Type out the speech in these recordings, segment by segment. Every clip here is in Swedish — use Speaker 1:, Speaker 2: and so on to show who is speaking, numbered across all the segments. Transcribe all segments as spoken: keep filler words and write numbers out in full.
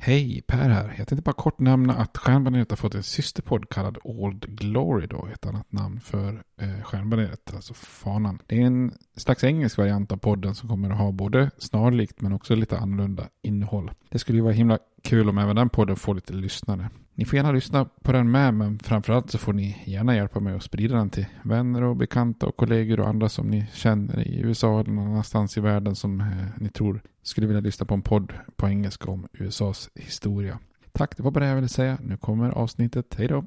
Speaker 1: Hej, Per här. Jag tänkte bara kort nämna att Stjärnbaneret har fått en systerpodd kallad Old Glory då, ett annat namn för eh, Stjärnbaneret, alltså fanan. Det är en slags engelsk variant av podden som kommer att ha både snarlikt men också lite annorlunda innehåll. Det skulle ju vara himla kul om även den podden får lite lyssnare. Ni får gärna lyssna på den med, men framförallt så får ni gärna hjälpa mig att sprida den till vänner och bekanta och kollegor och andra som ni känner i U S A eller någon annanstans i världen som eh, ni tror skulle vilja lyssna på en podd på engelska om U S A:s historia. Tack, det var bara det jag ville säga. Nu kommer avsnittet. Hej då!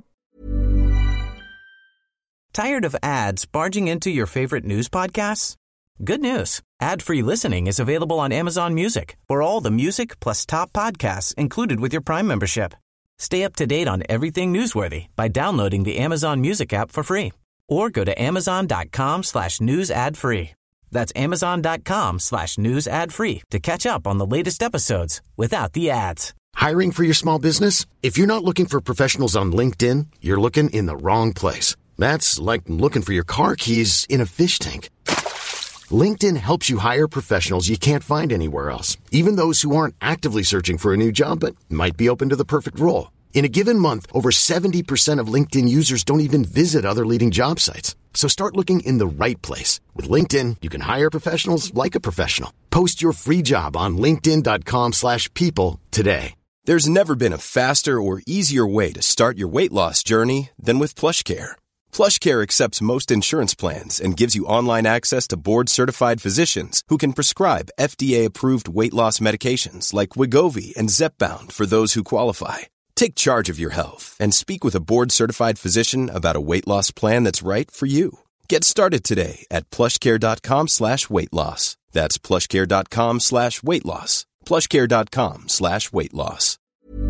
Speaker 2: Tired of ads barging into your favorite news podcasts? Good news. Ad-free listening is available on Amazon Music for all the music plus top podcasts included with your Prime membership. Stay up to date on everything newsworthy by downloading the Amazon Music app for free or go to amazon.com slash news ad free. That's amazon.com slash news ad free to catch up on the latest episodes without the ads.
Speaker 3: Hiring for your small business? If you're not looking for professionals on LinkedIn, you're looking in the wrong place. That's like looking for your car keys in a fish tank. LinkedIn helps you hire professionals you can't find anywhere else, even those who aren't actively searching for a new job but might be open to the perfect role. In a given month, over seventy percent of LinkedIn users don't even visit other leading job sites. So start looking in the right place. With LinkedIn, you can hire professionals like a professional. Post your free job on linkedin.com slash people today.
Speaker 4: There's never been a faster or easier way to start your weight loss journey than with PlushCare. PlushCare accepts most insurance plans and gives you online access to board-certified physicians who can prescribe F D A-approved weight loss medications like Wegovy and Zepbound for those who qualify. Take charge of your health and speak with a board-certified physician about a weight loss plan that's right for you. Get started today at plushcare.com slash weight loss. That's plushcare.com slash weight loss. plushcare.com slash weight loss.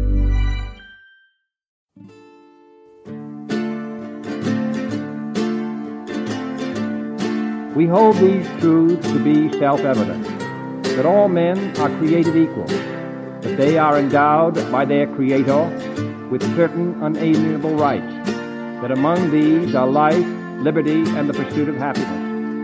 Speaker 5: We hold these truths to be self-evident, that all men are created equal, that they are endowed by their Creator with certain unalienable rights, that among these are life, liberty, and the pursuit of happiness.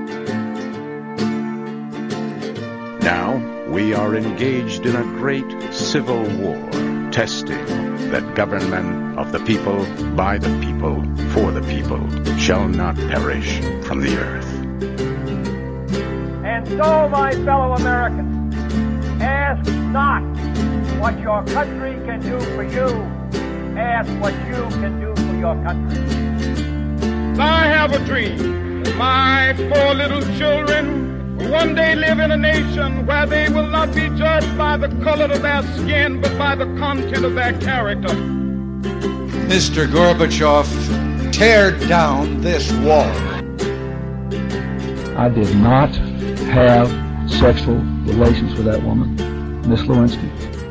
Speaker 6: Now we are engaged in a great civil war, testing that government of the people, by the people, for the people, shall not perish from the earth.
Speaker 7: And so, my fellow Americans, ask not what your country can do for you. Ask what you can do for your country.
Speaker 8: I have a dream. My four little children will one day live in a nation where they will not be judged by the color of their skin, but by the content of their character.
Speaker 9: Mister Gorbachev, tear down this wall.
Speaker 5: I did not have sexual relations with that woman, Miss Lewinsky.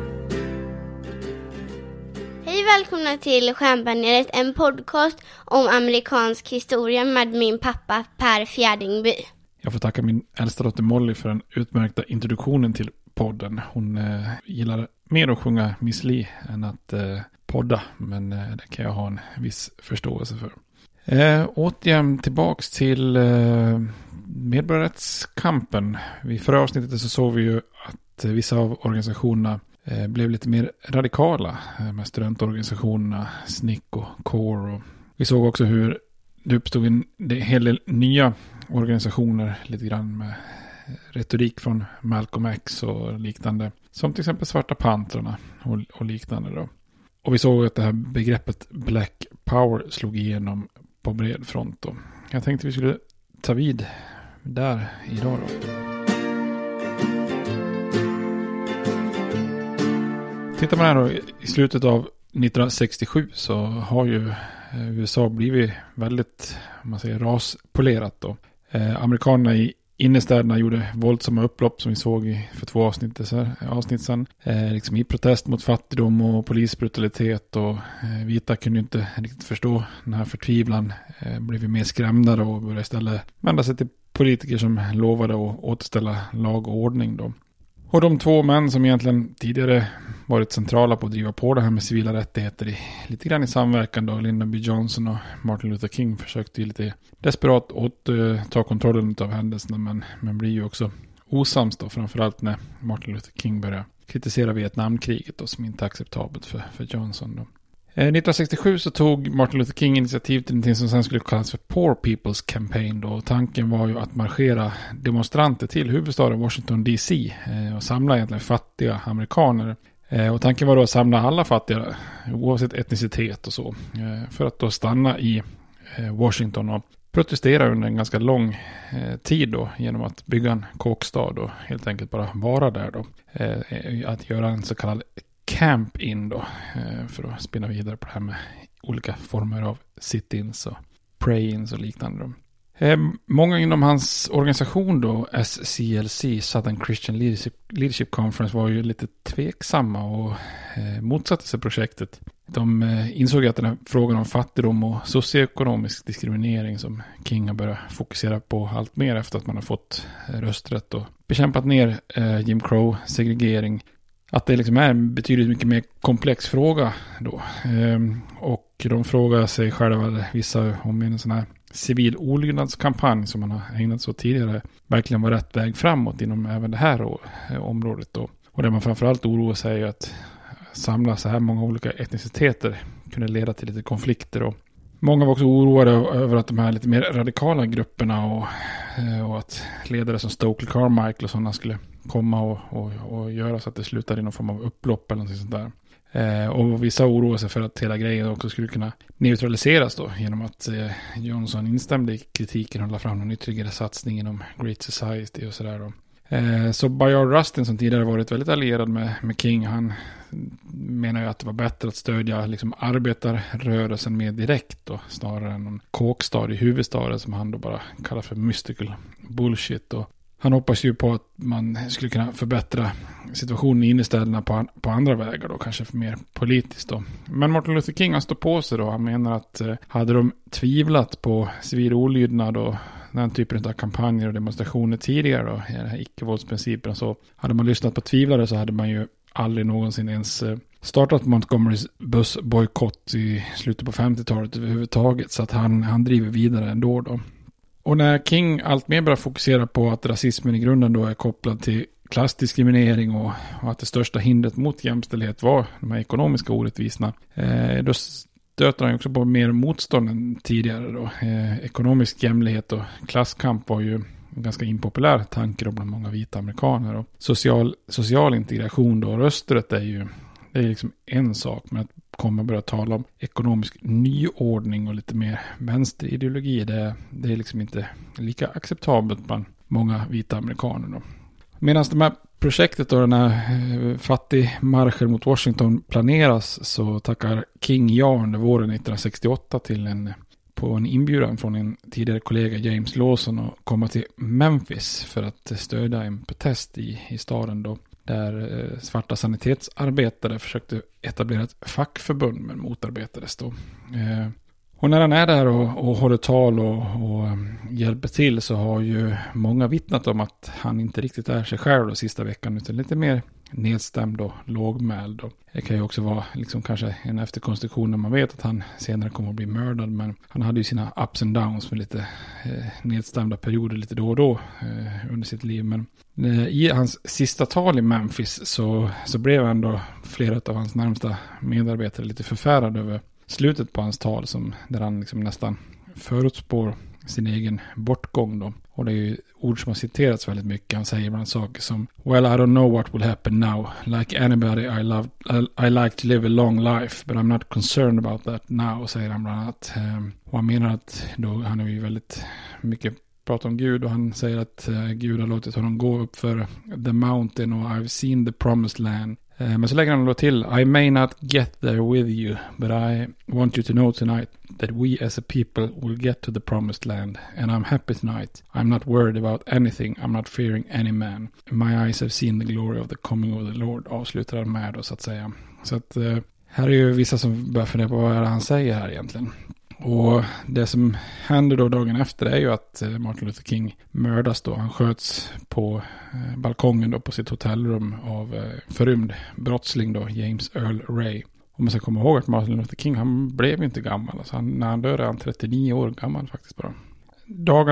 Speaker 10: Hej, välkomna till Stjärnbaneret, en podcast om amerikansk historia med min pappa Per Fjärdingby.
Speaker 1: Jag får tacka min äldsta dotter Molly för den utmärkta introduktionen till podden. Hon eh, gillar mer att sjunga Miss Li än att eh, podda, men eh, det kan jag ha en viss förståelse för. Eh, återigen tillbaks till eh, medborgarrättskampen. Vid förra avsnittet så såg vi ju att vissa av organisationerna eh, blev lite mer radikala eh, med studentorganisationerna S N C C och CORE. Och vi såg också hur det uppstod en hel del nya organisationer, lite grann med retorik från Malcolm X och liknande. Som till exempel Svarta Pantrarna och, och liknande då. Och vi såg att det här begreppet Black Power slog igenom på bred front då. Jag tänkte vi skulle ta vid där idag då. Tittar man här då, i slutet av nittonhundrasextiosju så har ju U S A blivit väldigt, om man säger, raspolerat då. Eh, amerikanerna i innerstäderna gjorde våldsamma upplopp som vi såg i, för två avsnitt, så här, avsnitt sedan. Eh, liksom i protest mot fattigdom och polisbrutalitet, och eh, vita kunde inte riktigt förstå den här förtvivlan. Eh, blev vi mer skrämda då och började istället vända sig till politiker som lovade att återställa lag och ordning då. Och de två män som egentligen tidigare varit centrala på att driva på det här med civila rättigheter i, lite grann i samverkan då, Lyndon B. Johnson och Martin Luther King, försökte ju lite desperat återta kontrollen av händelserna, men, men blir ju också osams då, framförallt när Martin Luther King börjar kritisera Vietnamkriget då, som inte är acceptabelt för, för Johnson då. nittonhundrasextiosju så tog Martin Luther King initiativ till något som sen skulle kallas för Poor People's Campaign då. Tanken var ju att marschera demonstranter till huvudstaden Washington D C och samla egentligen fattiga amerikaner. Och tanken var då att samla alla fattiga oavsett etnicitet och så för att då stanna i Washington och protestera under en ganska lång tid då genom att bygga en kåkstad och helt enkelt bara vara där då. Att göra en så kallad camp in då, för att spinna vidare på det här med olika former av sit-ins och pray-ins och liknande då. Många inom hans organisation då, S C L C, Southern Christian Leadership, Leadership Conference, var ju lite tveksamma och motsatte sig projektet. De insåg att den här frågan om fattigdom och socioekonomisk diskriminering som King har börjat fokusera på allt mer efter att man har fått rösträtt och bekämpat ner Jim Crow, segregering, att det liksom är en betydligt mycket mer komplex fråga då. Ehm, och de frågar sig själva, vissa, om en sån här civil olydnadskampanj som man har ägnat så tidigare verkligen var rätt väg framåt inom även det här då, området då. Och det man framförallt oroar sig är att samla så här många olika etniciteter kunde leda till lite konflikter. Och många var också oroade över att de här lite mer radikala grupperna och, och att ledare som Stokely Carmichael och sådana skulle komma och, och, och göra så att det slutar i någon form av upplopp eller något sånt där. Eh, och vissa oroar sig för att hela grejen också skulle kunna neutraliseras då genom att eh, Johnson instämde i kritiken och la fram en ytterligare satsning inom Great Society och sådär då. Eh, så Bayard Rustin som tidigare varit väldigt allierad med, med King, han menar ju att det var bättre att stödja liksom arbetarrörelsen mer direkt då, snarare än en kåkstad i huvudstaden som han då bara kallar för mystical bullshit då. Han hoppas ju på att man skulle kunna förbättra situationen i innerstäderna på, på andra vägar då, kanske för mer politiskt då. Men Martin Luther King, han står på sig då. Han menar att eh, hade de tvivlat på civil olydnad och den typen av kampanjer och demonstrationer tidigare då, i den här icke-våldsprincipen, så hade man lyssnat på tvivlare så hade man ju aldrig någonsin ens eh, startat Montgomerys bussbojkott i slutet på femtiotalet överhuvudtaget, så att han, han driver vidare ändå då. Och när King allt mer börjar fokusera på att rasismen i grunden då är kopplad till klassdiskriminering och, och att det största hindret mot jämställdhet var de här ekonomiska orättvisorna, eh, då stöter han också på mer motstånd än tidigare då. Eh, ekonomisk jämlikhet och klasskamp var ju en ganska impopulär tanke då bland många vita amerikaner. Och social, social integration då, rösträtt är ju det är liksom en sak, men att kommer börja tala om ekonomisk nyordning och lite mer vänsterideologi, det, det är liksom inte lika acceptabelt bland många vita amerikaner då. Medan de här projektet och den här fattigmarschen mot Washington planeras, så tackar King ja under våren nittonhundrasextioåtta till en, på en inbjudan från en tidigare kollega, James Lawson, att komma till Memphis för att stödja en protest i, i staden då, där eh, svarta sanitetsarbetare försökte etablera ett fackförbund men motarbetades då. Eh, och när han är där och, och håller tal och, och um, hjälper till, så har ju många vittnat om att han inte riktigt är sig själv då sista veckan, utan lite mer nedstämd och lågmäld. Och det kan ju också vara liksom kanske en efterkonstruktion när man vet att han senare kommer att bli mördad, men han hade ju sina ups and downs med lite eh, nedstämda perioder lite då och då eh, under sitt liv. Men eh, i hans sista tal i Memphis så, så blev ändå flera av hans närmsta medarbetare lite förfärade över slutet på hans tal, som, där han liksom nästan förutspår sin egen bortgång då. Och det är ju ord som har citerats väldigt mycket. Han säger bland saker som "Well, I don't know what will happen now. Like anybody, I, love, I, I like to live a long life, but I'm not concerned about that now", säger han bland annat. Och han menar att då, han är ju väldigt mycket pratar om Gud, och han säger att uh, Gud har låtit honom gå upp för the mountain och I've seen the promised land. Uh, men så lägger han då till: "I may not get there with you, but I want you to know tonight that we as a people will get to the promised land, and I'm happy tonight. I'm not worried about anything, I'm not fearing any man. My eyes have seen the glory of the coming of the Lord", avslutar han med då, så att säga. Så att uh, här är ju vissa som börjar fundera på vad är det han säger här egentligen. Och det som händer då dagen efter är ju att Martin Luther King mördas då. Han sköts på eh, balkongen då på sitt hotellrum av eh, förrymd brottsling då, James Earl Ray. Och man ska komma ihåg att Martin Luther King, han blev inte gammal. Alltså han, när han dör är han trettionio år gammal faktiskt bara. Dagarna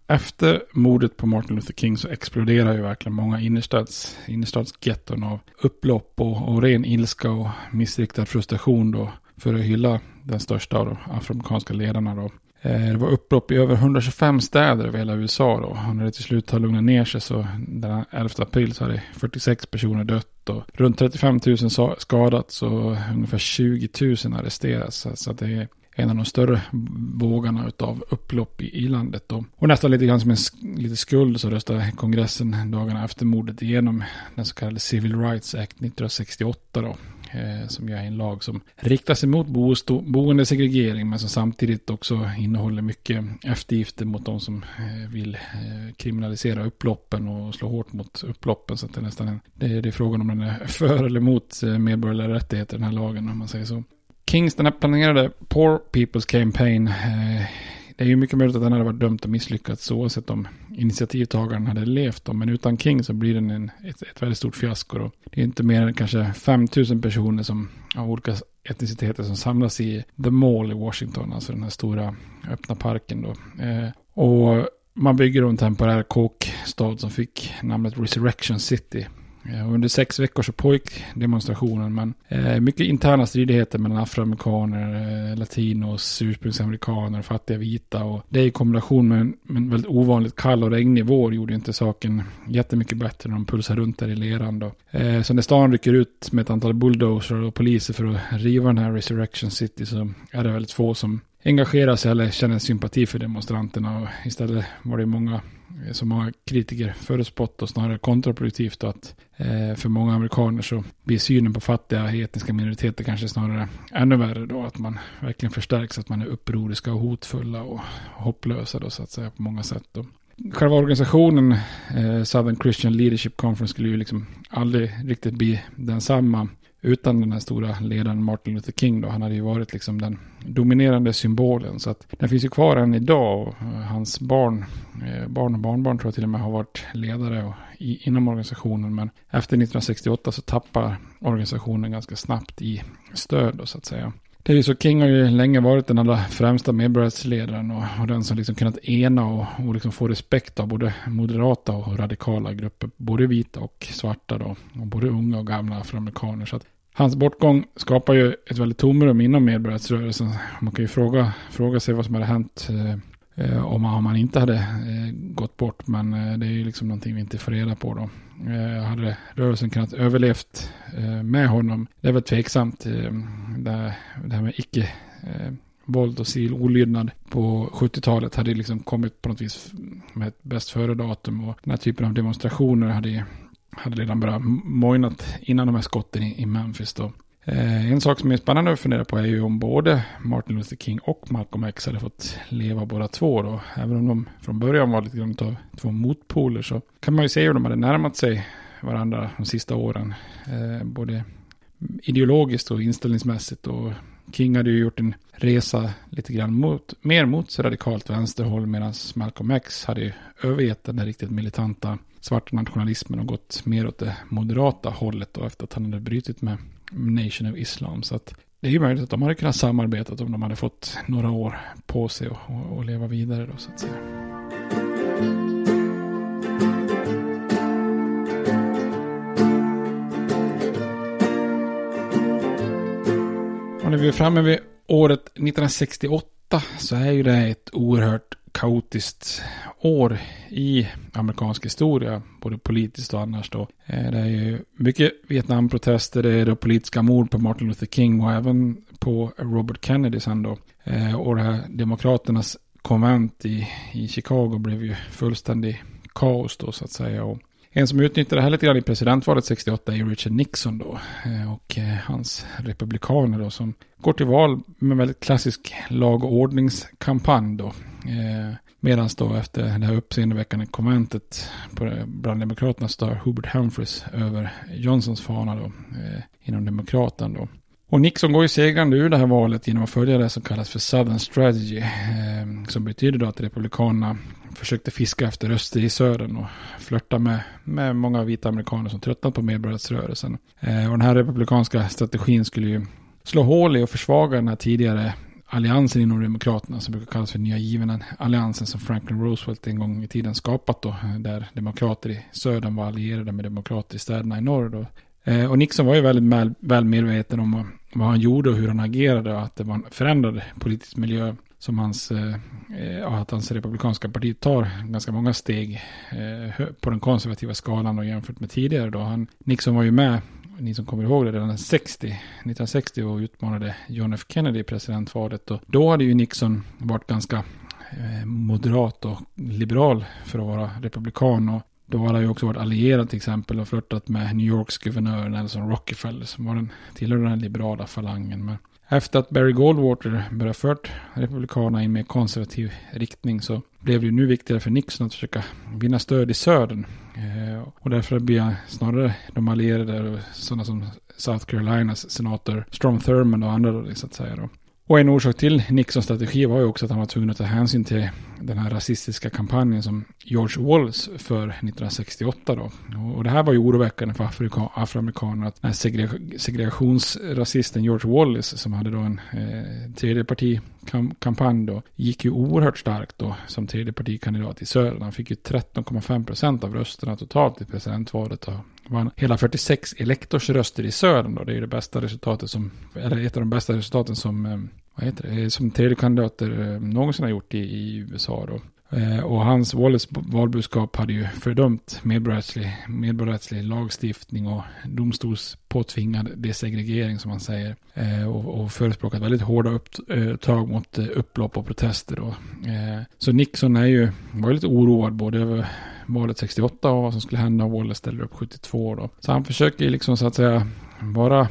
Speaker 1: efter mordet på Martin Luther King så exploderar ju verkligen många innerstads, innerstadsgetton av upplopp och, och ren ilska och missriktad frustration då för att hylla den största av de afroamerikanska ledarna då. Det var upplopp i över hundratjugofem städer över hela U S A då. Och när det till slut har lugnat ner sig så den elfte april så hade fyrtiosex personer dött och runt trettiofem tusen skadats och ungefär tjugo tusen arresterats. Så att det är en av de större vågarna av upplopp i, i landet då. Och nästan lite grann som en lite skuld så röstade kongressen dagarna efter mordet igenom den så kallade Civil Rights Act nittonhundrasextioåtta då. Eh, som är en lag som riktar sig mot bosto- boendesegregering men som samtidigt också innehåller mycket eftergifter mot de som eh, vill eh, kriminalisera upploppen och slå hårt mot upploppen. Så att det är nästan en, det, det är frågan om den är för eller mot eh, medborgerliga rättigheter den här lagen om man säger så. Kings, den här planerade Poor People's Campaign, eh, det är ju mycket möjligt att den hade varit dömt och misslyckats oavsett om initiativtagaren hade levt då. Men utan King så blir den en, ett, ett väldigt stort fiasko då. Det är inte mer än kanske fem tusen personer som av olika etniciteter som samlas i The Mall i Washington, alltså den här stora öppna parken då. Eh, och man bygger då en temporär kåkstad som fick namnet Resurrection City. Och under sex veckor så pågick demonstrationen, men eh, mycket interna stridigheter mellan afroamerikaner, eh, latinos, ursprungsamerikaner, fattiga vita, och det i kombination med en, med en väldigt ovanligt kall och regnig vår gjorde inte saken jättemycket bättre när de pulsar runt där i leran då. Eh, så när stan rycker ut med ett antal bulldozer och poliser för att riva den här Resurrection City så är det väldigt få som engagerar sig eller känner sympati för demonstranterna, och istället var det många så många kritiker förutspått och snarare kontraproduktivt att eh, för många amerikaner så blir synen på fattiga etniska minoriteter kanske snarare ännu värre då, att man verkligen förstärks, att man är upproriska och hotfulla och hopplösa då så att säga på många sätt då. Själva organisationen eh, Southern Christian Leadership Conference skulle ju liksom aldrig riktigt bli densamma utan den här stora ledaren Martin Luther King då. Han hade ju varit liksom den dominerande symbolen, så att den finns ju kvar än idag, och hans barn, barn och barnbarn tror jag till och med har varit ledare och i, inom organisationen, men efter nittonhundrasextioåtta så tappar organisationen ganska snabbt i stöd då, så att säga. Det är ju så, King har ju länge varit den allra främsta medborgarrättsledaren och, och den som liksom kunnat ena och, och liksom få respekt av både moderata och radikala grupper, både vita och svarta då, och både unga och gamla afroamerikaner. Så att hans bortgång skapar ju ett väldigt tomrum inom medborgarrättsrörelsen. Man kan ju fråga, fråga sig vad som hade hänt eh, om, man, om man inte hade eh, gått bort, men eh, det är ju liksom någonting vi inte får reda på då. Eh, hade rörelsen kunnat överlevt eh, med honom? Det är väl tveksamt. Eh, det, det här med icke eh, våld och civil olydnad på sjuttiotalet hade liksom kommit på något vis med ett bäst före datum, och den här typen av demonstrationer hade, hade redan börjat mojnat innan de här skotten i, i Memphis då. Eh, en sak som är spännande att fundera på är ju om både Martin Luther King och Malcolm X hade fått leva båda två då. Även om de från början var lite grann av två motpoler, så kan man ju se hur de hade närmat sig varandra de sista åren. Eh, både ideologiskt och inställningsmässigt, och King hade ju gjort en resa lite grann mot, mer mot radikalt vänsterhåll, medan Malcolm X hade ju övergett den där riktigt militanta svarta nationalismen och gått mer åt det moderata hållet då, efter att han hade brytit med Nation of Islam. Så att det är ju möjligt att de hade kunnat samarbeta om de hade fått några år på sig och, och, och leva vidare då, så att säga. Och när vi är framme vid året nittonhundrasextioåtta så är ju det ett oerhört kaotiskt år i amerikansk historia, både politiskt och annars då. Det är ju mycket Vietnamprotester, det är då politiska mord på Martin Luther King och även på Robert Kennedy sen då. Och det här demokraternas konvent i, i Chicago blev ju fullständig kaos då, så att säga. Och en som utnyttjade det här lite grann i presidentvalet sextioåtta är Richard Nixon då, och hans republikaner då, som går till val med en väldigt klassisk lag- och ordningskampanj då. Medan då efter det här uppseendeväckande konventet på, bland demokraterna står Hubert Humphreys över Johnsons fana då, inom demokraten då. Och Nixon går ju segrande ur det här valet genom att följa det som kallas för Southern Strategy, eh, som betyder då att republikanerna försökte fiska efter röster i södern och flörta med, med många vita amerikaner som tröttnat på medborgarrättsrörelsen. Eh, och den här republikanska strategin skulle ju slå hål i och försvaga den här tidigare alliansen inom demokraterna som brukar kallas för nya given alliansen som Franklin Roosevelt en gång i tiden skapat då, där demokrater i södern var allierade med demokrater i städerna i norr då. Och Nixon var ju väldigt väl, väl medveten om vad han gjorde och hur han agerade och att det var en förändrad politisk miljö som hans, eh, att hans republikanska parti tar ganska många steg eh, på den konservativa skalan och jämfört med tidigare då. Han, Nixon var ju med, ni som kommer ihåg det, redan sextio, nittonhundrasextio och utmanade John F. Kennedy i presidentvalet och då hade ju Nixon varit ganska eh, moderat och liberal för att vara republikan och då hade han ju också varit allierad till exempel och flörtat med New Yorks guvernör Nelson Rockefeller som var den tillhörde den liberala falangen. Men efter att Barry Goldwater började fört republikanerna i en mer konservativ riktning så blev det ju nu viktigare för Nixon att försöka vinna stöd i södern. Eh, och därför blir snarare de allierade sådana som South Carolinas senator Strom Thurmond och andra då, så att säga då. Och en orsak till Nixons strategi var ju också att han var tvungen att ta hänsyn till den här rasistiska kampanjen som George Wallace för nittonhundrasextioåtta då. Och det här var ju oroväckande för Afrika- afroamerikaner att den här segreg- segregationsrasisten George Wallace som hade då en eh, tredjepartikampanj då gick ju oerhört starkt då som tredjepartikandidat i södern. Han fick ju tretton komma fem procent av rösterna totalt i presidentvalet och vann hela fyrtiosex elektorsröster i södern då. Det är ju det bästa resultatet som, eller ett av de bästa resultaten som eh, vad heter det, som tredje kandidater eh, någonsin har gjort i, i U S A då. Eh, och hans Wallace valbudskap hade ju fördömt medborgarrättslig, medborgarrättslig lagstiftning och domstolspåtvingad desegregering som man säger. Eh, och, och förespråkat väldigt hårda upptag eh, mot eh, upplopp och protester då. Eh, så Nixon är ju, var lite oroad både över valet sextioåtta och vad som skulle hända om Wallace ställer upp sjuttiotvå då. Så han försöker liksom så att säga vara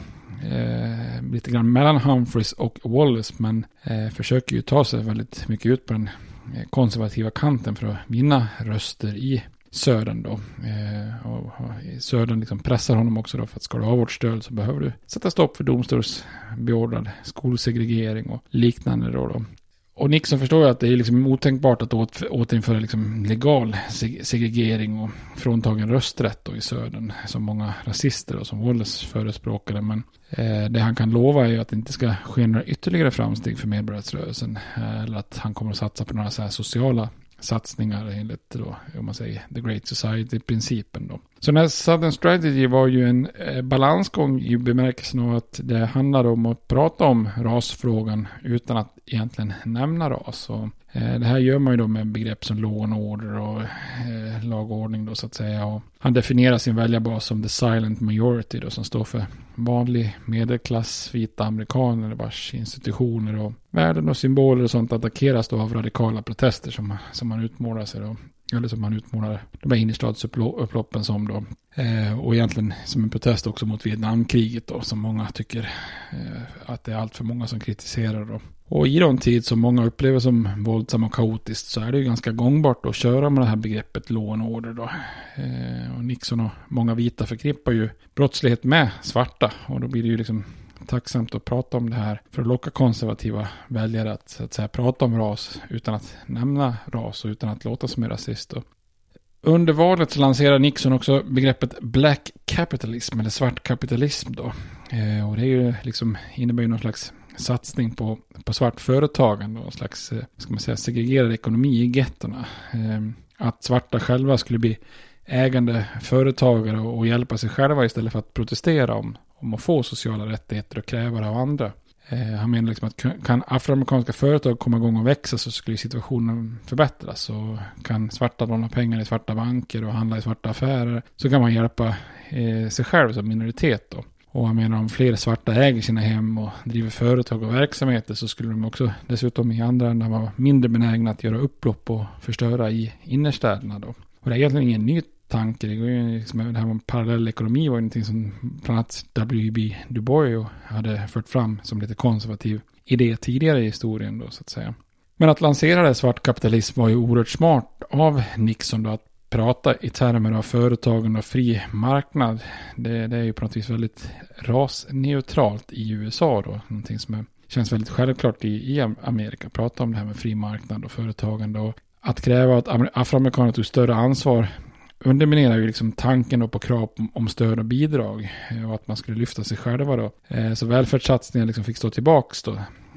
Speaker 1: Eh, lite grann mellan Humphreys och Wallace men eh, försöker ju ta sig väldigt mycket ut på den eh, konservativa kanten för att vinna röster i södern då. Eh, och, och i södern liksom pressar honom också då för att ska du ha vårt stöd så behöver du sätta stopp för domstolsbeordrad skolsegregering och liknande då då. Och Nixon förstår ju att det är liksom otänkbart att åt, återinföra liksom legal seg- segregering och fråntagen rösträtt då i södern som många rasister och som Wallace förespråkade. Men eh, det han kan lova är ju att det inte ska ske några ytterligare framsteg för medborgarrättsrörelsen eh, eller att han kommer att satsa på några så här sociala satsningar enligt då, om man säger The Great Society-principen då. Så den här Southern Strategy var ju en eh, balansgång i bemärkelsen av att det handlade om att prata om rasfrågan utan att egentligen nämna ras. Och, eh, det här gör man ju då med begrepp som law and order och eh, lagordning då så att säga. Och han definierar sin väljarbas som the silent majority då som står för vanlig medelklass vita amerikaner vars institutioner och värden och symboler och sånt attackeras då av radikala protester som, som man utmålar sig då. Eller som man utmålar de här innerstadsupploppen som då. Eh, och egentligen som en protest också mot Vietnamkriget då. Som många tycker eh, att det är allt för många som kritiserar då. Och i de tid som många upplever som våldsam och kaotiskt så är det ju ganska gångbart att köra med det här begreppet law and order då. Eh, och Nixon och många vita förknippar ju brottslighet med svarta. Och då blir det ju liksom tacksamt att prata om det här för att locka konservativa väljare att, så att säga, prata om ras utan att nämna ras och utan att låta som en rasist. Då. Under valet så lanserade Nixon också begreppet black capitalism eller svart kapitalism då. Eh, och det är ju liksom, innebär ju någon slags satsning på, på svart företagande och en slags ska man säga, segregerad ekonomi i gettorna. Eh, att svarta själva skulle bli ägande företagare och, och hjälpa sig själva istället för att protestera om om att få sociala rättigheter och kräva det av andra. Eh, han menar liksom att kan afroamerikanska företag komma igång och växa så skulle situationen förbättras. Och kan svarta låna pengar i svarta banker och handla i svarta affärer så kan man hjälpa eh, sig själv som minoritet då. Och han menar om fler svarta äger sina hem och driver företag och verksamheter så skulle de också dessutom i andra änden vara mindre benägna att göra upplopp och förstöra i innerstäderna då. Och det är egentligen ingen ny tanke. Det, går ju liksom, det här med parallell ekonomi var ju någonting som bland annat W B Du Bois hade fört fram som lite konservativ idé tidigare i historien då så att säga. Men att lansera det svart kapitalism var ju oerhört smart av Nixon då att prata i termer av företagen och fri marknad. Det, det är ju på något vis väldigt rasneutralt i U S A då. Någonting som är, känns väldigt självklart i, i Amerika. Prata om det här med fri marknad och företagande och att kräva att afroamerikaner tog större ansvar underminerar ju liksom tanken då på krav om stöd och bidrag och att man skulle lyfta sig själva då. Så välfärdssatsningar liksom fick stå tillbaks då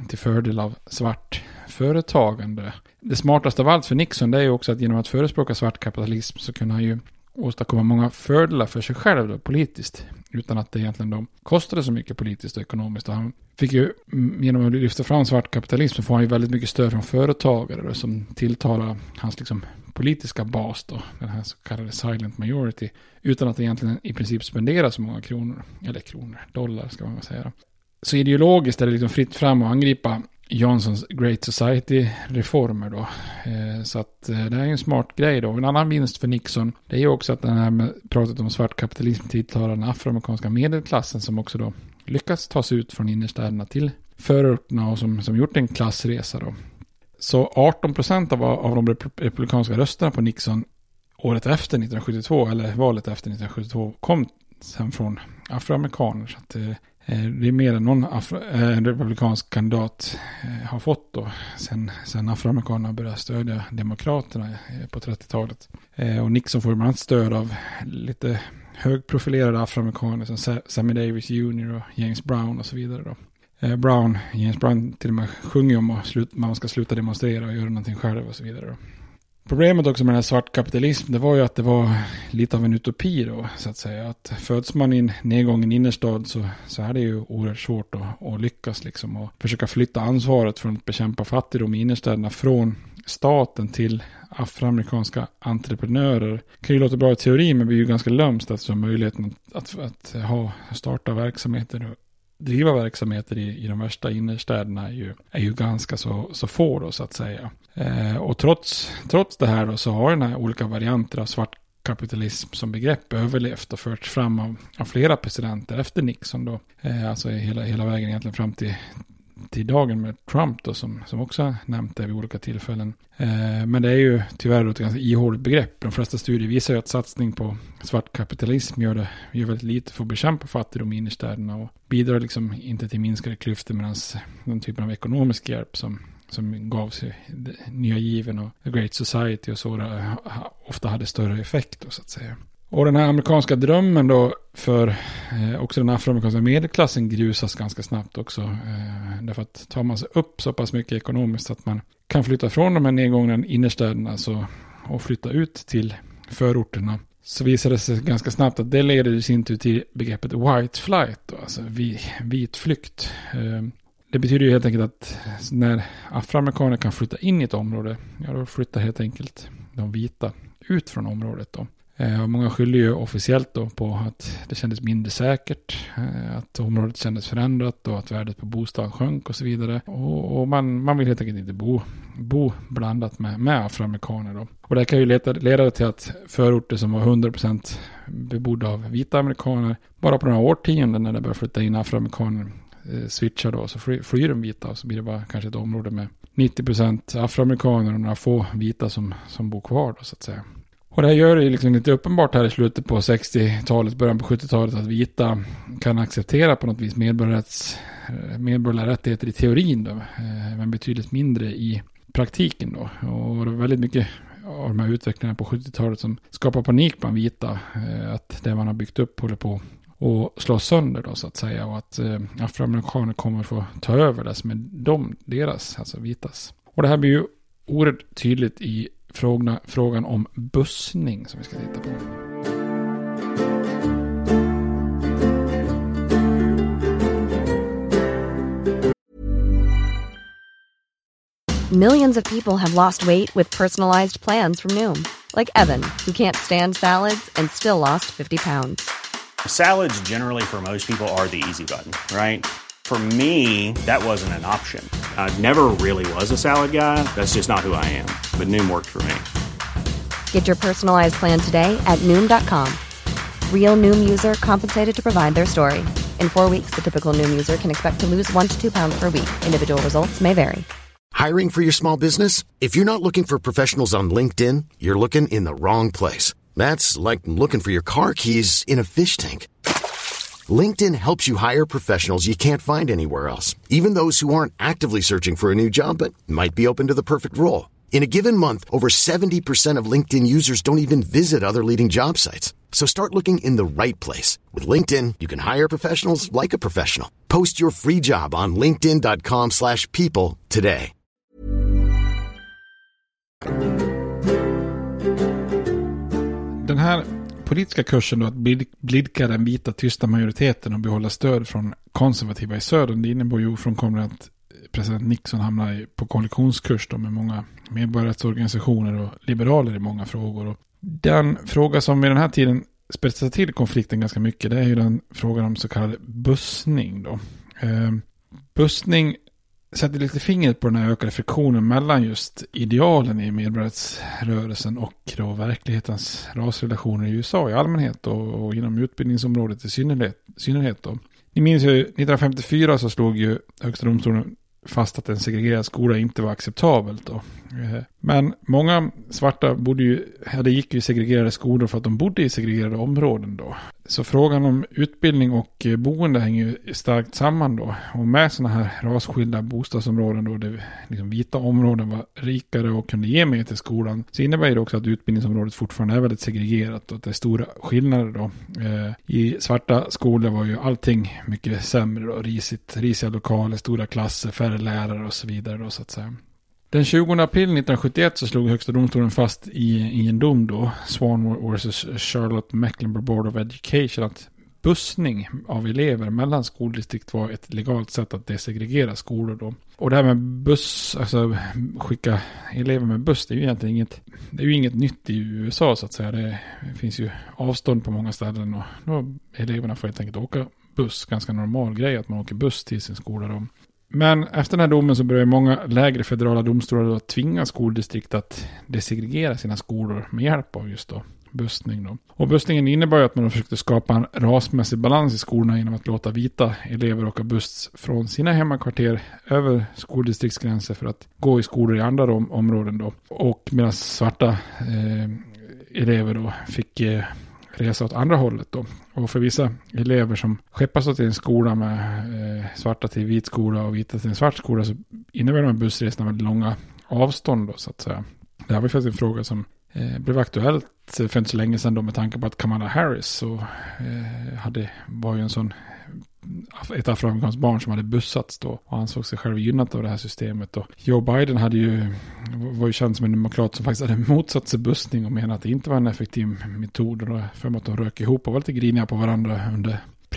Speaker 1: till fördel av svart företagande. Det smartaste av allt för Nixon, det är ju också att genom att förespråka svart kapitalism så kunde han ju åstadkomma många fördelar för sig själv då, politiskt, utan att det egentligen då kostade så mycket politiskt och ekonomiskt. Och han fick ju, genom att lyfta fram svart kapitalism, så får han ju väldigt mycket stöd från företagare då, som tilltalar hans liksom politiska bas då, den här så kallade silent majority, utan att egentligen i princip spendera så många kronor, eller kronor, dollar ska man väl säga. Så ideologiskt är det liksom fritt fram att angripa Johnsons Great Society-reformer då. Eh, så att eh, det är en smart grej då. En annan vinst för Nixon, det är ju också att den här med pratet om svart kapitalism tilltalar den afroamerikanska medelklassen, som också då lyckas ta sig ut från innerstäderna till förorterna och som, som gjort en klassresa då. Så arton procent av, av de republikanska rösterna på Nixon året efter nittonhundrasjuttiotvå, eller valet efter nittonhundrasjuttiotvå, kom sen från afroamerikaner. Så att eh, det är mer än någon afro, eh, republikansk kandidat eh, har fått då sen, sen afroamerikanerna började stödja demokraterna eh, på trettiotalet. Eh, och Nixon får bland annat stöd av lite högprofilerade afroamerikaner som Sammy Davis junior och James Brown och så vidare då. Eh, Brown, James Brown till och med sjunger om att slut, man ska sluta demonstrera och göra någonting själv och så vidare då. Problemet också med den här svart kapitalism, det var ju att det var lite av en utopi då, så att säga. Att föds man i en nedgången innerstad så, så är det ju oerhört svårt att, att lyckas liksom och försöka flytta ansvaret från att bekämpa fattigdom i innerstäderna från staten till afroamerikanska entreprenörer. Det kan ju låta bra i teori, men blir ju ganska lömst att så möjligheten att, att, att ha, starta verksamheter och driva verksamheter i, i de värsta innerstäderna är ju, är ju ganska så, så få då, så att säga. Eh, och trots, trots det här då, så har den här olika varianter av svart kapitalism som begrepp överlevt och förts fram av, av flera presidenter efter Nixon då. Eh, alltså hela, hela vägen egentligen fram till, till dagen med Trump då, som, som också nämnt det vid olika tillfällen. Eh, men det är ju tyvärr ett ganska ihåligt begrepp. De flesta studier visar ju att satsning på svart kapitalism gör, det, gör väldigt lite för att bekämpa fattigdom i innerstäderna och bidrar liksom inte till minskade klyftor, medan den typen av ekonomisk hjälp som som gavs i nya given och The Great Society och så där, ofta hade större effekt då, så att säga. Och den här amerikanska drömmen då för eh, också den afroamerikanska medelklassen grusas ganska snabbt också. Eh, därför att tar man sig upp så pass mycket ekonomiskt så att man kan flytta från de här nedgångna innerstäderna så, och flytta ut till förorterna, så visar det sig ganska snabbt att det leder i sin tur till begreppet white flight då, alltså vit flykt. Eh, Det betyder ju helt enkelt att när afroamerikaner kan flytta in i ett område, ja, då flyttar helt enkelt de vita ut från området då. Eh, och många skyller ju officiellt då på att det kändes mindre säkert, eh, att området kändes förändrat och att värdet på bostaden sjönk och så vidare. Och, och man, man vill helt enkelt inte bo, bo blandat med, med afroamerikaner då. Och det kan ju leda, leda till att förorter som var hundra procent bebodda av vita amerikaner, bara på några årtionden när det börjar flytta in afroamerikaner, switchar då, så flyr de vita och så blir det bara kanske ett område med nittio procent afroamerikaner och några få vita som, som bor kvar då, så att säga. Och det här gör det liksom lite uppenbart här i slutet på sextiotalet, början på sjuttiotalet att vita kan acceptera på något vis medborgerliga rättigheter i teorin då, men betydligt mindre i praktiken då. Och det är väldigt mycket av de här utvecklingarna på sjuttiotalet som skapar panik bland vita, att det man har byggt upp håller på och slå sönder då, så att säga, och att eh, afroamerikaner kommer få ta över det som är de, deras, alltså vitas. Och det här blir ju oerhört tydligt i frågorna, frågan om bussning som vi ska titta på.
Speaker 11: Millions of people have lost weight with personalized plans from Noom. Like Evan, who can't stand salads and still lost fifty pounds.
Speaker 12: Salads generally for most people are the easy button, right? For me, that wasn't an option. I never really was a salad guy. That's just not who I am. But Noom worked for me.
Speaker 11: Get your personalized plan today at Noom dot com. Real Noom user compensated to provide their story. In four weeks, the typical Noom user can expect to lose one to two pounds per week. Individual results may vary.
Speaker 3: Hiring for your small business? If you're not looking for professionals on LinkedIn, you're looking in the wrong place. That's like looking for your car keys in a fish tank. LinkedIn helps you hire professionals you can't find anywhere else, even those who aren't actively searching for a new job but might be open to the perfect role. In a given month, over seventy percent of LinkedIn users don't even visit other leading job sites. So start looking in the right place. With LinkedIn, you can hire professionals like a professional. Post your free job on linkedin dot com slash people today.
Speaker 1: Den här politiska kursen då, att blidka den vita tysta majoriteten och behålla stöd från konservativa i södern, det innebar ju ofrånkomligen att president Nixon hamnade på koalitionskurs då med många medborgarrättsorganisationer och liberaler i många frågor. Och den fråga som i den här tiden spetsar till konflikten ganska mycket, det är ju den frågan om så kallad bussning då. Eh, bussning sätter lite fingret på den här ökade friktionen mellan just idealen i medborgarrättsrörelsen och då verklighetens rasrelationer i U S A i allmänhet och, och inom utbildningsområdet i synnerhet, synnerhet då. Ni minns ju nittonhundrafemtiofyra så slog ju Högsta domstolen fast att en segregerad skola inte var acceptabelt då. Men många svarta bodde ju, det gick ju i segregerade skolor för att de bodde i segregerade områden då. Så frågan om utbildning och boende hänger ju starkt samman då. Och med sådana här rasskilda bostadsområden då, där liksom vita områden var rikare och kunde ge mer till skolan, så innebär det också att utbildningsområdet fortfarande är väldigt segregerat och att det är stora skillnader då. I svarta skolor var ju allting mycket sämre då, risigt, risiga lokaler, stora klasser, färre lärare och så vidare då, så att säga. Den tjugonde april nittonhundrasjuttioett så slog Högsta domstolen fast i, i en dom då, Swan versus Charlotte Mecklenburg Board of Education, att bussning av elever mellan skoldistrikt var ett legalt sätt att desegregera skolor då. Och det här med buss, alltså skicka elever med buss, det är ju egentligen inget, det är ju inget nytt i U S A så att säga. Det finns ju avstånd på många ställen och då eleverna får helt enkelt åka buss, ganska normal grej att man åker buss till sin skola då. Men efter den här domen så börjar många lägre federala domstolar att tvinga skoldistrikt att desegregera sina skolor med hjälp av just då bussning då. Och bussningen innebär ju att man försökte skapa en rasmässig balans i skolorna genom att låta vita elever åka buss från sina hemmakvarter över skoldistriktsgränser för att gå i skolor i andra om- områden då. Och medan svarta eh, elever då fick eh, resa åt andra hållet då. Och för vissa elever som skeppas till en skola med eh, svarta till vit skola och vita till en svart skola så innebär de här bussresorna väldigt långa avstånd då, så att säga. Det här var faktiskt en fråga som eh, blev aktuellt för inte så länge sedan då, med tanke på att Kamala Harris så, eh, hade, var ju en sån ett afroamerikanskt barn som hade bussats då och ansåg sig själv gynnat av det här systemet. Och Joe Biden hade ju, var ju känd som en demokrat som faktiskt hade motsatt sig bussning och menade att det inte var en effektiv metod, och då för att de rök ihop och var lite griniga på varandra under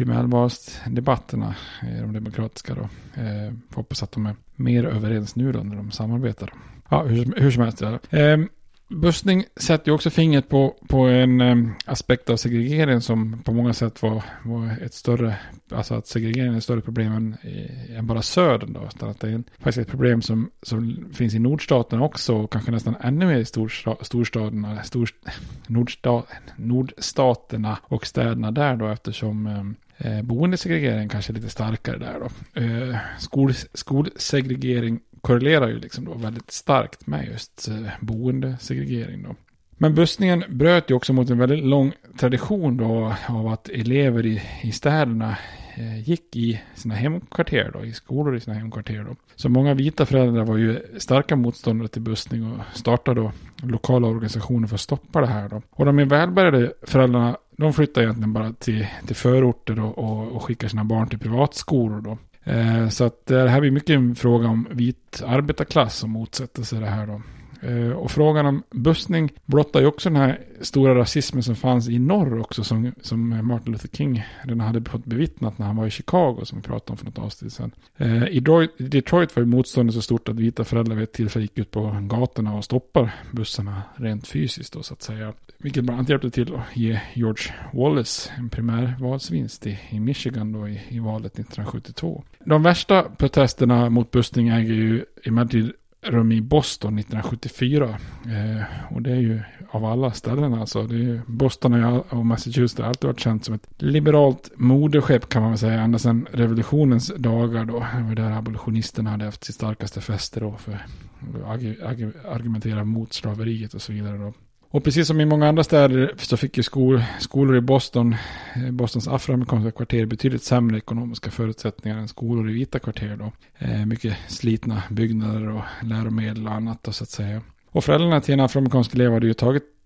Speaker 1: primärvalsdebatterna, de demokratiska då. Eh, hoppas att de är mer överens nu då när de samarbetar. Ja, hur, hur som helst. Eh, bussning sätter ju också fingret på, på en eh, aspekt av segregering som på många sätt var, var ett större, alltså att segregering är ett större problem än, än bara södern då. Utan att det är en, faktiskt ett problem som, som finns i nordstaterna också, och kanske nästan ännu mer i storsta, storstaderna, stor, nordsta, nordstaterna och städerna där då, eftersom eh, boendesegregering kanske är lite starkare där då. Eh, skol, skolsegregering korrelerar ju liksom då väldigt starkt med just eh, boendesegregering då. Men bussningen bröt ju också mot en väldigt lång tradition då av att elever i, i städerna eh, gick i sina hemkvarter då, i skolor i sina hemkvarter då. Så många vita föräldrar var ju starka motståndare till bussning och startade då lokala organisationer för att stoppa det här då. Och de välbärgade föräldrarna, de flyttar egentligen bara till, till förorter då, och, och skickar sina barn till privatskolor då. Eh, så att det här blir mycket en fråga om vit arbetarklass som motsätter sig det här då. Eh, och frågan om bussning blottar ju också den här stora rasismen som fanns i norr också, som, som Martin Luther King redan hade fått bevittnat när han var i Chicago, som vi pratade om för något avsnitt sedan. Eh, I Detroit var ju motståndet så stort att vita föräldrar vid ett tillfälle gick ut på gatorna och stoppar bussarna rent fysiskt då, så att säga. Vilket bland annat hjälpte till att ge George Wallace en primärvalsvinst i, i Michigan då i, i valet nittonhundrasjuttiotvå. De värsta protesterna mot bussning äger ju emellertid rum i Boston nittonhundrasjuttiofyra. Eh, och det är ju av alla ställen alltså. Det är ju, Boston och Massachusetts har alltid varit känt som ett liberalt moderskepp, kan man väl säga, ända sedan revolutionens dagar då. Det var där abolitionisterna hade haft sitt starkaste fäste då för att argumentera mot slaveriet och så vidare då. Och precis som i många andra städer så fick ju skol, skolor i Boston, Bostons afroamerikanska kvarter, betydligt sämre ekonomiska förutsättningar än skolor i vita kvarter då. Eh, mycket slitna byggnader och läromedel och annat då, så att säga. Och föräldrarna till en afroamerikansk elev hade ju tagit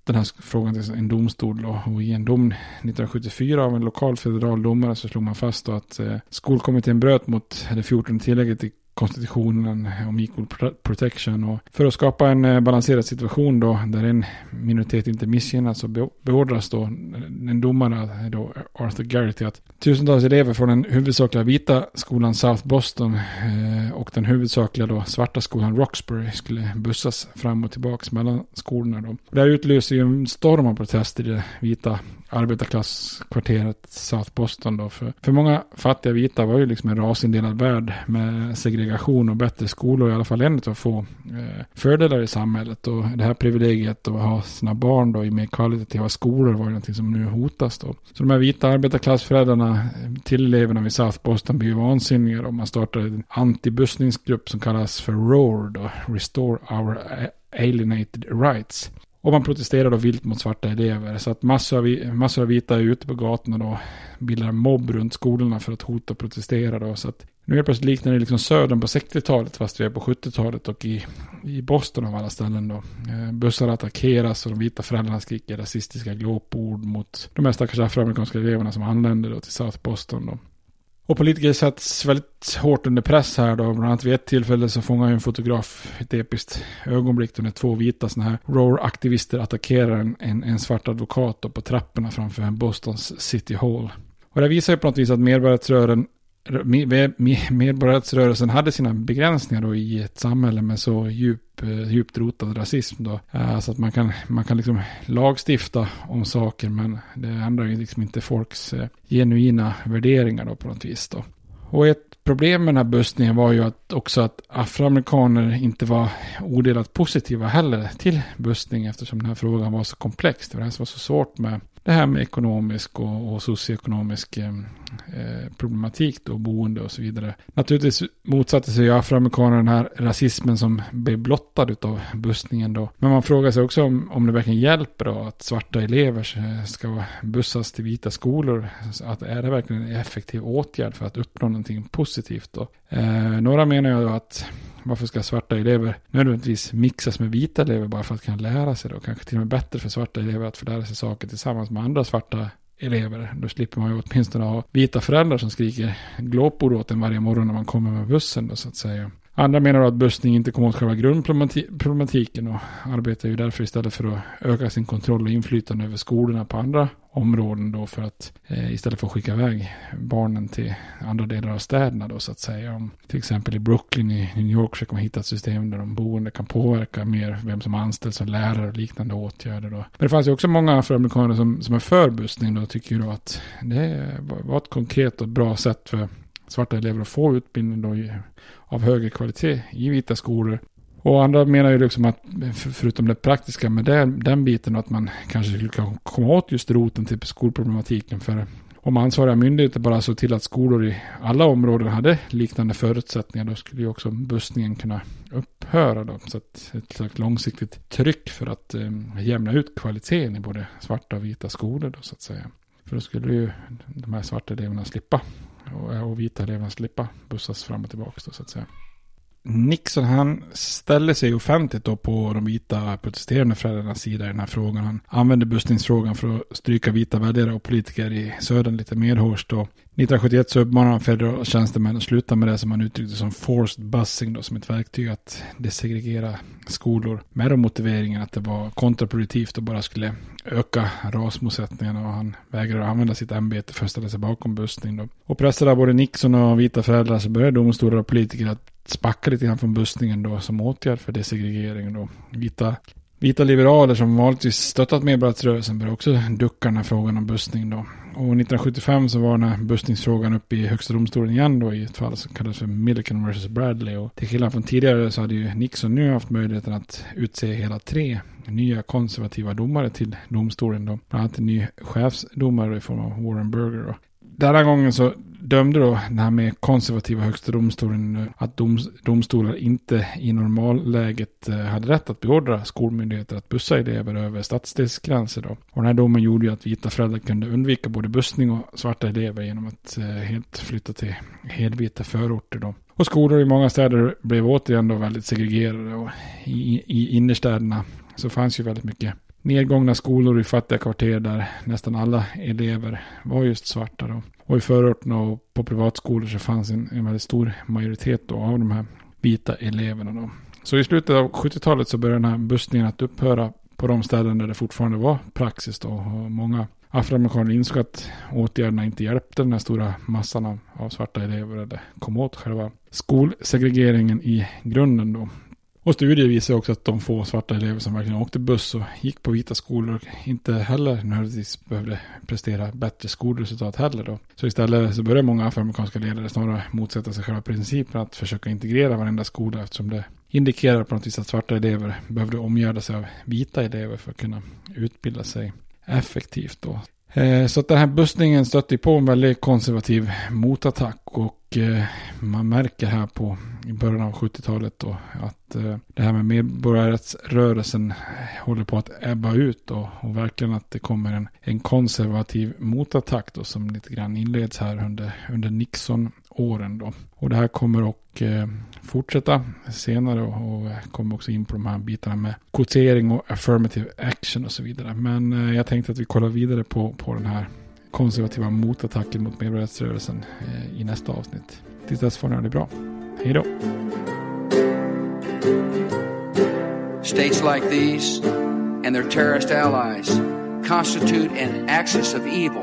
Speaker 1: den här frågan till en domstol då, och i en dom nittonhundrasjuttiofyra av en lokal federal domare så slog man fast då att eh, skolkommittén bröt mot det fjortonde tillägget i konstitutionen om equal protection, och för att skapa en eh, balanserad situation då där en minoritet inte missgynnas så be- beordras då en domare då Arthur Garrity att tusentals elever från den huvudsakliga vita skolan South Boston eh, och den huvudsakliga då svarta skolan Roxbury skulle bussas fram och tillbaks mellan skolorna då. Och där utlöser ju en storm av protester i det vita arbetarklasskvarteret South Boston då. För, för många fattiga vita var ju liksom en rasindelad värld med segregation och bättre skolor, i alla fall en av få eh, fördelar i samhället, och det här privilegiet att ha sina barn då i mer kvalitativa skolor var ju någonting som nu hotas då. Så de här vita arbetarklassföräldrarna till eleverna vid South Boston blir ju vansinniga och man startar en antibussningsgrupp som kallas för ROAR då, Restore Our Alienated Rights. Och man protesterar då vilt mot svarta elever. Så att massor av, massor av vita är ute på gatorna då. Bildar mobb runt skolorna för att hota och protestera då. Så att nu är plötsligt liknar det liksom södern på sextiotalet fast vi är på sjuttiotalet. Och i, i Boston av alla ställen då. Eh, bussar attackeras och de vita föräldrarna skriker rasistiska glåpord mot de här stackars afroamerikanska eleverna som anländer då till South Boston då. Och politiker sätts väldigt hårt under press här då. Bland annat vid ett tillfälle så fångar en fotograf ett episkt ögonblick då när två vita såna här ROAR-aktivister attackerar en, en, en svart advokat då på trapporna framför Bostons City Hall. Och det visar ju på något vis att medborgarrättsrörelsen medborgarrättsrörelsen hade sina begränsningar då i ett samhälle med så djup, djupt rotad rasism då. Så att man kan, man kan liksom lagstifta om saker, men det ändrar ju liksom inte folks genuina värderingar då på något vis då. Och ett problem med den här bussningen var ju att också att afroamerikaner inte var odelat positiva heller till bussning, eftersom den här frågan var så komplex. Det var så svårt med det här med ekonomisk och, och socioekonomisk eh, problematik då, boende och så vidare. Naturligtvis motsatte sig afroamerikaner den här rasismen som blev blottad utav bussningen då. Men man frågar sig också om, om det verkligen hjälper då att svarta elever ska bussas till vita skolor. Att är det verkligen en effektiv åtgärd för att uppnå någonting positivt då? Eh, några menar ju att varför ska svarta elever nödvändigtvis mixas med vita elever bara för att kunna lära sig då? Kanske till och med bättre för svarta elever att få lära sig saker tillsammans med andra svarta elever. Då slipper man ju åtminstone ha vita föräldrar som skriker glåpord åt en varje morgon när man kommer med bussen då, så att säga. Andra menar att bussning inte kommer åt själva grundproblematiken och arbetar ju därför istället för att öka sin kontroll och inflytande över skolorna på andra områden då, för att eh, istället för att skicka iväg barnen till andra delar av städerna då, så att säga. Om till exempel i Brooklyn i New York försöker man hitta ett system där de boende kan påverka mer vem som anställs som lärare och liknande åtgärder då. Men det fanns ju också många afroamerikaner som, som är för bussning då, tycker ju då att det var ett konkret och bra sätt för svarta elever att få utbildning då i, av högre kvalitet i vita skolor. Och andra menar ju liksom att förutom det praktiska med den, den biten att man kanske skulle komma åt just roten till skolproblematiken, för om ansvariga myndigheter bara så till att skolor i alla områden hade liknande förutsättningar, då skulle ju också bussningen kunna upphöra då. Så att ett slags långsiktigt tryck för att eh, jämna ut kvaliteten i både svarta och vita skolor då, så att säga. För då skulle ju de här svarta eleverna slippa och, och vita eleverna slippa bussas fram och tillbaka då, så att säga. Nixon, han ställer sig offentligt då på de vita protesterande föräldrarnas sida i den här frågan. Han använde bussningsfrågan för att stryka vita väljare och politiker i södern lite mer hårt då. nittonhundrasjuttioett så uppmanade han federala tjänstemän att sluta med det som man uttryckte som forced busing då, som ett verktyg att desegregera skolor, med de motiveringen att det var kontraproduktivt och bara skulle öka rasmotsättningarna, och han vägrade att använda sitt ämbete för att ställa sig bakom bussning då. Och pressade både Nixon och vita föräldrar så började domstolar och politiker att spacka lite grann från bussningen då som åtgärd för desegregering då. Vita, vita liberaler som vanligtvis stöttat medborgarrättsrörelsen började också ducka den här frågan om bussning då. Och nittonhundrasjuttiofem så var den här bussningsfrågan uppe i högsta domstolen igen då, i ett fall som kallades för Milliken versus Bradley. Och till skillnad från tidigare så hade ju Nixon nu haft möjligheten att utse hela tre nya konservativa domare till domstolen då. Bland annat en ny chefsdomare i form av Warren Burger då. Den här gången så dömde då den här med konservativa högsta domstolen att dom, domstolar inte i normalläget hade rätt att beordra skolmyndigheter att bussa elever över stadsdelsgränser då. Och den här domen gjorde ju att vita föräldrar kunde undvika både bussning och svarta elever genom att eh, helt flytta till helvita förorter då. Och skolor i många städer blev återigen då väldigt segregerade, och i, i innerstäderna så fanns ju väldigt mycket nedgångna skolor i fattiga kvarter där nästan alla elever var just svarta då. Och i förorten och på privatskolor så fanns en, en väldigt stor majoritet då av de här vita eleverna då. Så i slutet av sjuttiotalet så började den här bussningen att upphöra på de ställen där det fortfarande var praxis då. Och många afroamerikaner insåg att åtgärderna inte hjälpte den här stora massan av, av svarta elever eller kom åt själva skolsegregeringen i grunden då. Och studier visar också att de få svarta elever som verkligen åkte buss och gick på vita skolor inte heller nödvändigtvis behövde prestera bättre skolresultat heller då. Så istället så började många afroamerikanska ledare snarare motsätta sig själva principen att försöka integrera varenda skola, eftersom det indikerar på något vis att svarta elever behövde omgärda sig av vita elever för att kunna utbilda sig effektivt då. Så att den här bussningen stötte på en väldigt konservativ motattack, och man märker här på i början av sjuttiotalet då att det här med medborgarrättsrörelsen håller på att ebba ut då, och verkligen att det kommer en, en konservativ motattack då som lite grann inleds här under, under Nixon-åren då. Och det här kommer att eh, fortsätta senare och, och kommer också in på de här bitarna med kvotering och affirmative action och så vidare. Men eh, jag tänkte att vi kollar vidare på, på den här konservativa motattacken mot medborgarrättsrörelsen eh, i nästa avsnitt. Tills dess får ni ha det bra. Hej då!
Speaker 13: States like these and their terrorist allies constitute an axis of evil.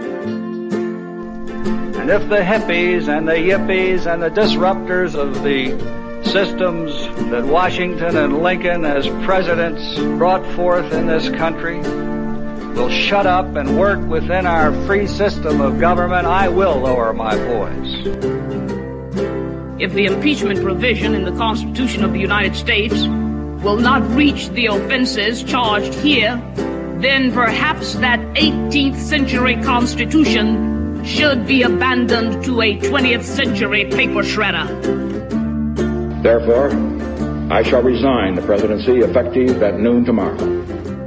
Speaker 5: And if the hippies and the yippies and the disruptors of the systems that Washington and Lincoln as presidents brought forth in this country will shut up and work within our free system of government, I will lower my voice.
Speaker 14: If the impeachment provision in the Constitution of the United States will not reach the offenses charged here, then perhaps that eighteenth century Constitution should be abandoned to a twentieth century paper shredder.
Speaker 6: Therefore, I shall resign the presidency effective at noon tomorrow.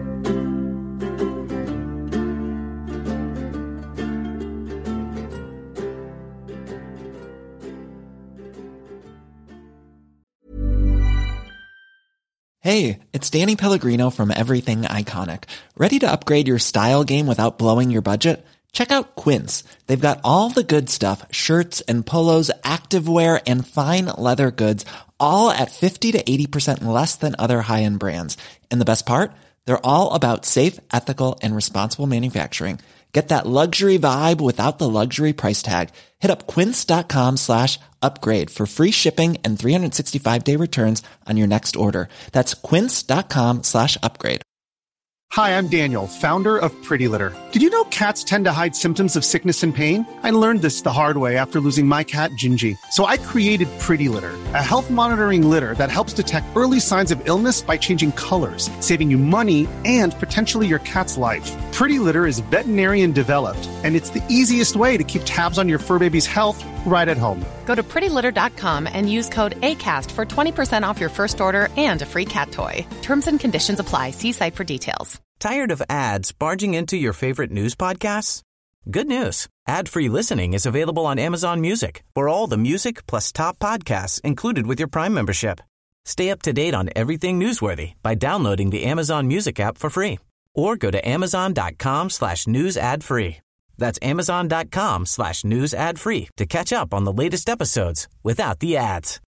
Speaker 15: Hey, it's Danny Pellegrino from Everything Iconic. Ready to upgrade your style game without blowing your budget? Check out Quince. They've got all the good stuff, shirts and polos, activewear, and fine leather goods, all at fifty to eighty percent less than other high-end brands. And the best part? They're all about safe, ethical, and responsible manufacturing. Get that luxury vibe without the luxury price tag. Hit up quince.com slash upgrade for free shipping and three sixty-five day returns on your next order. That's quince.com slash upgrade.
Speaker 16: Hi, I'm Daniel, founder of Pretty Litter. Did you know cats tend to hide symptoms of sickness and pain? I learned this the hard way after losing my cat, Gingy. So I created Pretty Litter, a health monitoring litter that helps detect early signs of illness by changing colors, saving you money and potentially your cat's life. Pretty Litter is veterinarian developed, and it's the easiest way to keep tabs on your fur baby's health right at home.
Speaker 17: Go to pretty litter dot com and use code ACAST for twenty percent off your first order and a free cat toy. Terms and conditions apply. See site for details.
Speaker 2: Tired of ads barging into your favorite news podcasts? Good news. Ad-free listening is available on Amazon Music for all the music plus top podcasts included with your Prime membership. Stay up to date on everything newsworthy by downloading the Amazon Music app for free or go to amazon.com slash news ad free. That's amazon.com slash news ad free to catch up on the latest episodes without the ads.